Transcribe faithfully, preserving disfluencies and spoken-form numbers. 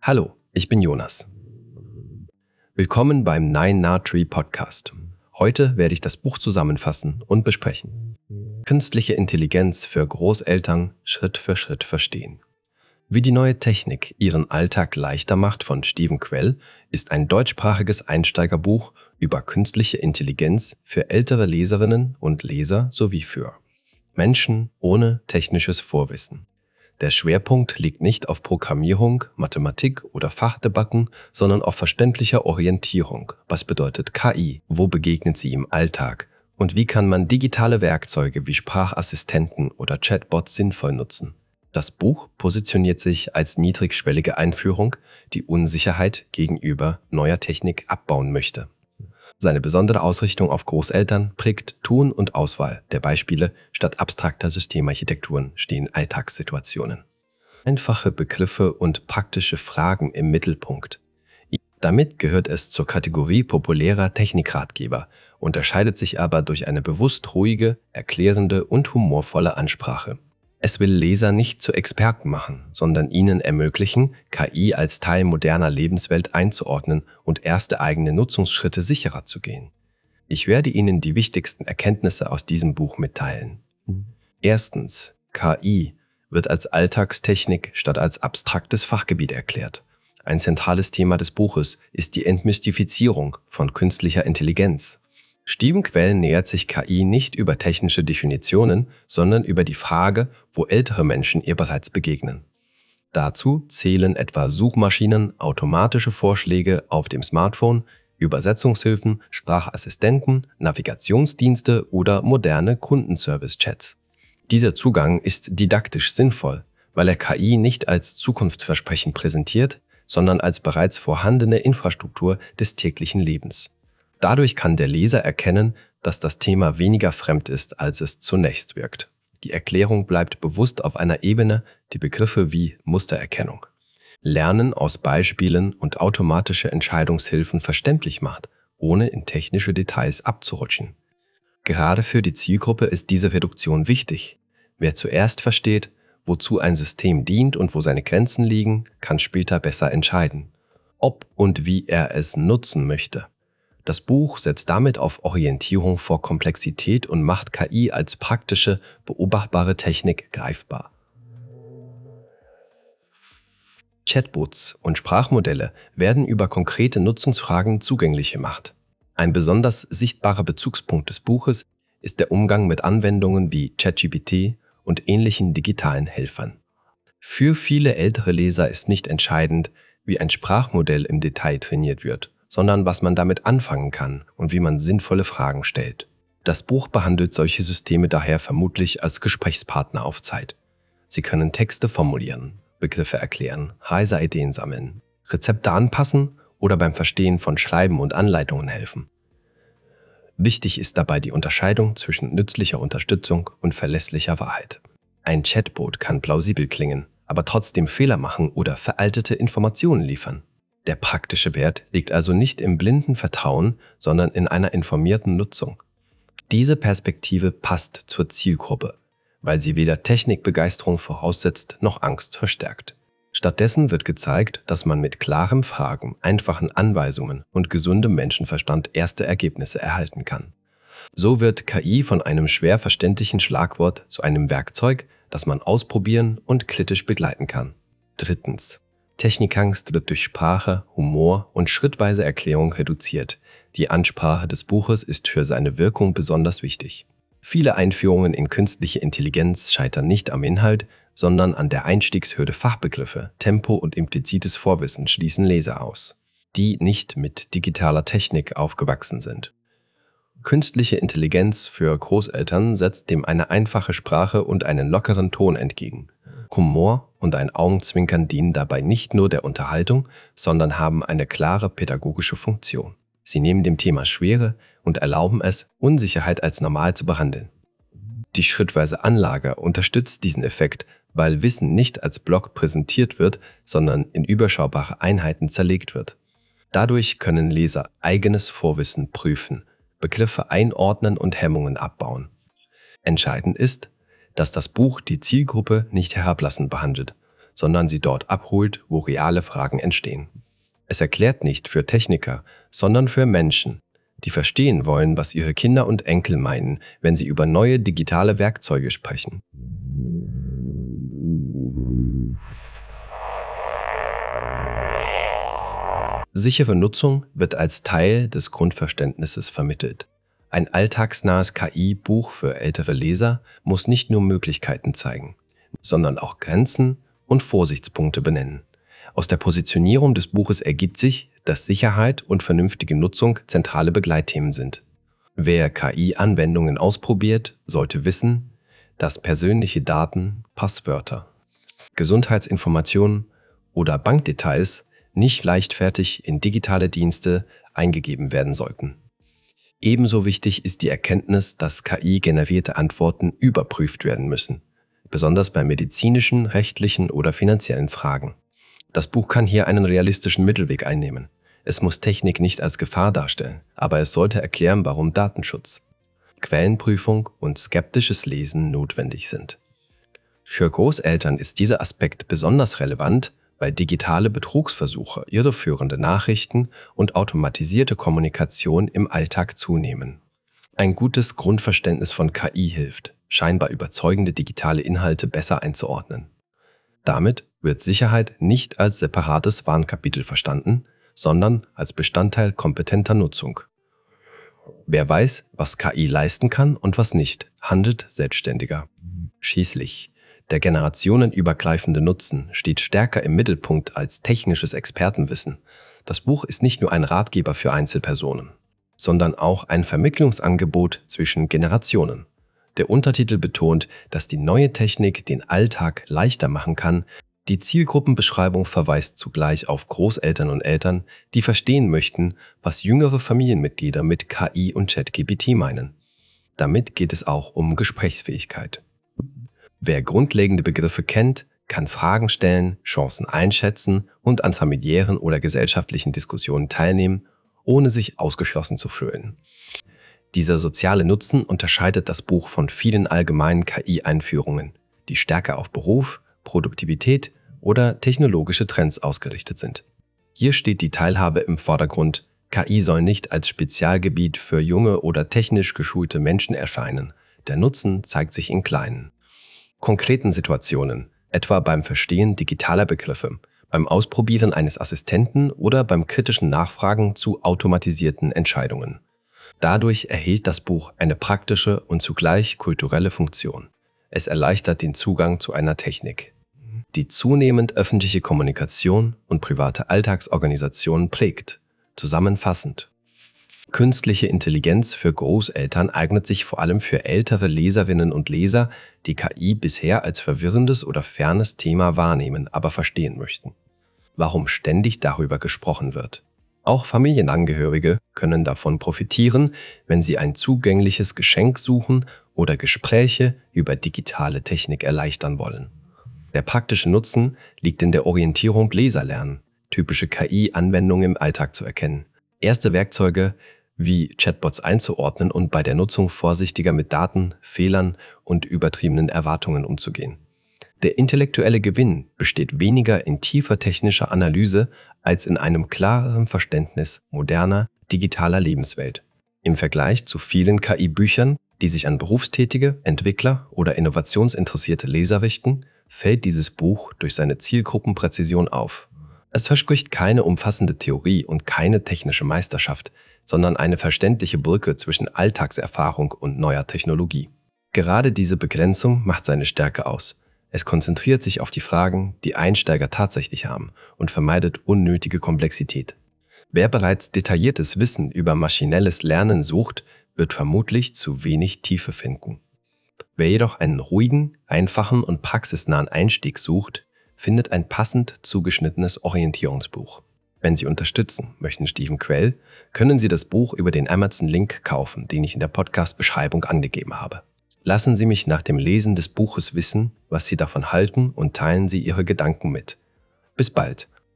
Hallo, ich bin Jonas. Willkommen beim Nine Nah Tree Podcast. Heute werde ich das Buch zusammenfassen und besprechen. Künstliche Intelligenz für Großeltern Schritt für Schritt verstehen. Wie die neue Technik ihren Alltag leichter macht von Stephen Quell ist ein deutschsprachiges Einsteigerbuch über künstliche Intelligenz für ältere Leserinnen und Leser sowie für Menschen ohne technisches Vorwissen. Der Schwerpunkt liegt nicht auf Programmierung, Mathematik oder Fachdebatten, sondern auf verständlicher Orientierung. Was bedeutet K I? Wo begegnet sie im Alltag? Und wie kann man digitale Werkzeuge wie Sprachassistenten oder Chatbots sinnvoll nutzen? Das Buch positioniert sich als niedrigschwellige Einführung, die Unsicherheit gegenüber neuer Technik abbauen möchte. Seine besondere Ausrichtung auf Großeltern prägt Tun und Auswahl der Beispiele. Statt abstrakter Systemarchitekturen stehen Alltagssituationen. Einfache Begriffe und praktische Fragen im Mittelpunkt. Damit gehört es zur Kategorie populärer Technikratgeber, unterscheidet sich aber durch eine bewusst ruhige, erklärende und humorvolle Ansprache. Es will Leser nicht zu Experten machen, sondern ihnen ermöglichen, K I als Teil moderner Lebenswelt einzuordnen und erste eigene Nutzungsschritte sicherer zu gehen. Ich werde Ihnen die wichtigsten Erkenntnisse aus diesem Buch mitteilen. Erstens. K I wird als Alltagstechnik statt als abstraktes Fachgebiet erklärt. Ein zentrales Thema des Buches ist die Entmystifizierung von künstlicher Intelligenz. Stephen Quell nähert sich K I nicht über technische Definitionen, sondern über die Frage, wo ältere Menschen ihr bereits begegnen. Dazu zählen etwa Suchmaschinen, automatische Vorschläge auf dem Smartphone, Übersetzungshilfen, Sprachassistenten, Navigationsdienste oder moderne Kundenservice-Chats. Dieser Zugang ist didaktisch sinnvoll, weil er K I nicht als Zukunftsversprechen präsentiert, sondern als bereits vorhandene Infrastruktur des täglichen Lebens. Dadurch kann der Leser erkennen, dass das Thema weniger fremd ist, als es zunächst wirkt. Die Erklärung bleibt bewusst auf einer Ebene, die Begriffe wie Mustererkennung, Lernen aus Beispielen und automatische Entscheidungshilfen verständlich macht, ohne in technische Details abzurutschen. Gerade für die Zielgruppe ist diese Reduktion wichtig. Wer zuerst versteht, wozu ein System dient und wo seine Grenzen liegen, kann später besser entscheiden, ob und wie er es nutzen möchte. Das Buch setzt damit auf Orientierung vor Komplexität und macht K I als praktische, beobachtbare Technik greifbar. Chatbots und Sprachmodelle werden über konkrete Nutzungsfragen zugänglich gemacht. Ein besonders sichtbarer Bezugspunkt des Buches ist der Umgang mit Anwendungen wie ChatGPT und ähnlichen digitalen Helfern. Für viele ältere Leser ist nicht entscheidend, wie ein Sprachmodell im Detail trainiert wird, sondern was man damit anfangen kann und wie man sinnvolle Fragen stellt. Das Buch behandelt solche Systeme daher vermutlich als Gesprächspartner auf Zeit. Sie können Texte formulieren, Begriffe erklären, Reiseideen sammeln, Rezepte anpassen oder beim Verstehen von Schreiben und Anleitungen helfen. Wichtig ist dabei die Unterscheidung zwischen nützlicher Unterstützung und verlässlicher Wahrheit. Ein Chatbot kann plausibel klingen, aber trotzdem Fehler machen oder veraltete Informationen liefern. Der praktische Wert liegt also nicht im blinden Vertrauen, sondern in einer informierten Nutzung. Diese Perspektive passt zur Zielgruppe, weil sie weder Technikbegeisterung voraussetzt noch Angst verstärkt. Stattdessen wird gezeigt, dass man mit klaren Fragen, einfachen Anweisungen und gesundem Menschenverstand erste Ergebnisse erhalten kann. So wird K I von einem schwer verständlichen Schlagwort zu einem Werkzeug, das man ausprobieren und kritisch begleiten kann. Drittens. Technikangst wird durch Sprache, Humor und schrittweise Erklärung reduziert. Die Ansprache des Buches ist für seine Wirkung besonders wichtig. Viele Einführungen in künstliche Intelligenz scheitern nicht am Inhalt, sondern an der Einstiegshürde. Fachbegriffe, Tempo und implizites Vorwissen schließen Leser aus, die nicht mit digitaler Technik aufgewachsen sind. Künstliche Intelligenz für Großeltern setzt dem eine einfache Sprache und einen lockeren Ton entgegen. Humor und ein Augenzwinkern dienen dabei nicht nur der Unterhaltung, sondern haben eine klare pädagogische Funktion. Sie nehmen dem Thema Schwere und erlauben es, Unsicherheit als normal zu behandeln. Die schrittweise Anlage unterstützt diesen Effekt, weil Wissen nicht als Block präsentiert wird, sondern in überschaubare Einheiten zerlegt wird. Dadurch können Leser eigenes Vorwissen prüfen, Begriffe einordnen und Hemmungen abbauen. Entscheidend ist, dass das Buch die Zielgruppe nicht herablassend behandelt, sondern sie dort abholt, wo reale Fragen entstehen. Es erklärt nicht für Techniker, sondern für Menschen, die verstehen wollen, was ihre Kinder und Enkel meinen, wenn sie über neue digitale Werkzeuge sprechen. Sichere Nutzung wird als Teil des Grundverständnisses vermittelt. Ein alltagsnahes K I-Buch für ältere Leser muss nicht nur Möglichkeiten zeigen, sondern auch Grenzen und Vorsichtspunkte benennen. Aus der Positionierung des Buches ergibt sich, dass Sicherheit und vernünftige Nutzung zentrale Begleitthemen sind. Wer K I-Anwendungen ausprobiert, sollte wissen, dass persönliche Daten, Passwörter, Gesundheitsinformationen oder Bankdetails nicht leichtfertig in digitale Dienste eingegeben werden sollten. Ebenso wichtig ist die Erkenntnis, dass K I-generierte Antworten überprüft werden müssen, besonders bei medizinischen, rechtlichen oder finanziellen Fragen. Das Buch kann hier einen realistischen Mittelweg einnehmen. Es muss Technik nicht als Gefahr darstellen, aber es sollte erklären, warum Datenschutz, Quellenprüfung und skeptisches Lesen notwendig sind. Für Großeltern ist dieser Aspekt besonders relevant, weil digitale Betrugsversuche, irreführende Nachrichten und automatisierte Kommunikation im Alltag zunehmen. Ein gutes Grundverständnis von K I hilft, scheinbar überzeugende digitale Inhalte besser einzuordnen. Damit wird Sicherheit nicht als separates Warnkapitel verstanden, sondern als Bestandteil kompetenter Nutzung. Wer weiß, was K I leisten kann und was nicht, handelt selbstständiger. Schließlich, der generationenübergreifende Nutzen steht stärker im Mittelpunkt als technisches Expertenwissen. Das Buch ist nicht nur ein Ratgeber für Einzelpersonen, sondern auch ein Vermittlungsangebot zwischen Generationen. Der Untertitel betont, dass die neue Technik den Alltag leichter machen kann. Die Zielgruppenbeschreibung verweist zugleich auf Großeltern und Eltern, die verstehen möchten, was jüngere Familienmitglieder mit K I und ChatGPT meinen. Damit geht es auch um Gesprächsfähigkeit. Wer grundlegende Begriffe kennt, kann Fragen stellen, Chancen einschätzen und an familiären oder gesellschaftlichen Diskussionen teilnehmen, ohne sich ausgeschlossen zu fühlen. Dieser soziale Nutzen unterscheidet das Buch von vielen allgemeinen K I-Einführungen, die stärker auf Beruf, Produktivität oder technologische Trends ausgerichtet sind. Hier steht die Teilhabe im Vordergrund. K I soll nicht als Spezialgebiet für junge oder technisch geschulte Menschen erscheinen. Der Nutzen zeigt sich in kleinen, konkreten Situationen, etwa beim Verstehen digitaler Begriffe, beim Ausprobieren eines Assistenten oder beim kritischen Nachfragen zu automatisierten Entscheidungen. Dadurch erhielt das Buch eine praktische und zugleich kulturelle Funktion. Es erleichtert den Zugang zu einer Technik, die zunehmend öffentliche Kommunikation und private Alltagsorganisationen prägt. Zusammenfassend: Künstliche Intelligenz für Großeltern eignet sich vor allem für ältere Leserinnen und Leser, die K I bisher als verwirrendes oder fernes Thema wahrnehmen, aber verstehen möchten, warum ständig darüber gesprochen wird. Auch Familienangehörige können davon profitieren, wenn sie ein zugängliches Geschenk suchen oder Gespräche über digitale Technik erleichtern wollen. Der praktische Nutzen liegt in der Orientierung Leser lernen, typische K I-Anwendungen im Alltag zu erkennen, erste Werkzeuge wie Chatbots einzuordnen und bei der Nutzung vorsichtiger mit Daten, Fehlern und übertriebenen Erwartungen umzugehen. Der intellektuelle Gewinn besteht weniger in tiefer technischer Analyse als in einem klareren Verständnis moderner, digitaler Lebenswelt. Im Vergleich zu vielen K I-Büchern, die sich an berufstätige, Entwickler oder innovationsinteressierte Leser richten, fällt dieses Buch durch seine Zielgruppenpräzision auf. Es verspricht keine umfassende Theorie und keine technische Meisterschaft, sondern eine verständliche Brücke zwischen Alltagserfahrung und neuer Technologie. Gerade diese Begrenzung macht seine Stärke aus. Es konzentriert sich auf die Fragen, die Einsteiger tatsächlich haben, und vermeidet unnötige Komplexität. Wer bereits detailliertes Wissen über maschinelles Lernen sucht, wird vermutlich zu wenig Tiefe finden. Wer jedoch einen ruhigen, einfachen und praxisnahen Einstieg sucht, findet ein passend zugeschnittenes Orientierungsbuch. Wenn Sie unterstützen möchten Steven Quell, können Sie das Buch über den Amazon-Link kaufen, den ich in der Podcast-Beschreibung angegeben habe. Lassen Sie mich nach dem Lesen des Buches wissen, was Sie davon halten, und teilen Sie Ihre Gedanken mit. Bis bald.